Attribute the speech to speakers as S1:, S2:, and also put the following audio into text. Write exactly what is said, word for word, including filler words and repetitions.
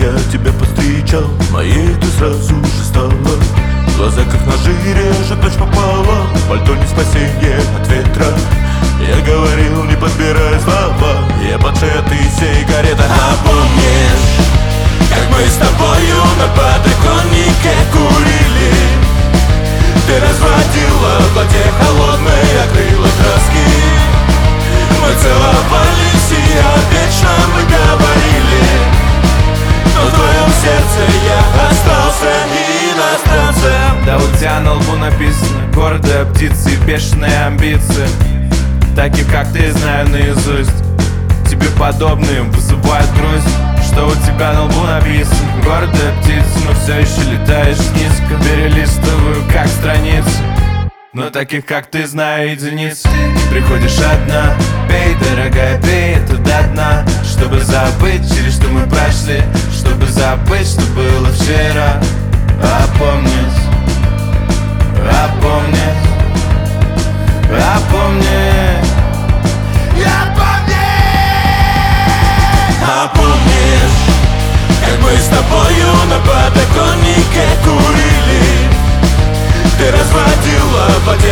S1: я тебя повстречал, моей ты сразу же стала. Глаза как ножи режет, ночь попала, пальто не спасение от ветра. Я говорил, не подбирай слова, я падшая, ты сигарета. Напомнишь, как мы с тобою на подоконнике курили? Ты разводила в платье холодные акрилы краски. Мы целовались и о вечном мы говорили, но в твоем сердце я остался иностранцем.
S2: Да у тебя на лбу написано: гордая птица и бешеные амбиции. Таких как ты знаю наизусть, тебе подобные вызывают грусть. Что у тебя на лбу написано: гордая птица, но все еще летаешь низко. Перелистываю как страницу, но таких как ты знаю единицы. Приходишь одна, пей, дорогая, пей это до дна, чтобы забыть, через что мы прошли, чтобы забыть, что было вчера. Опомнись, опомнись, опомнись, опомнись.
S1: Напомнишь, как мы с тобою на подоконнике курили? Ты разводила в воде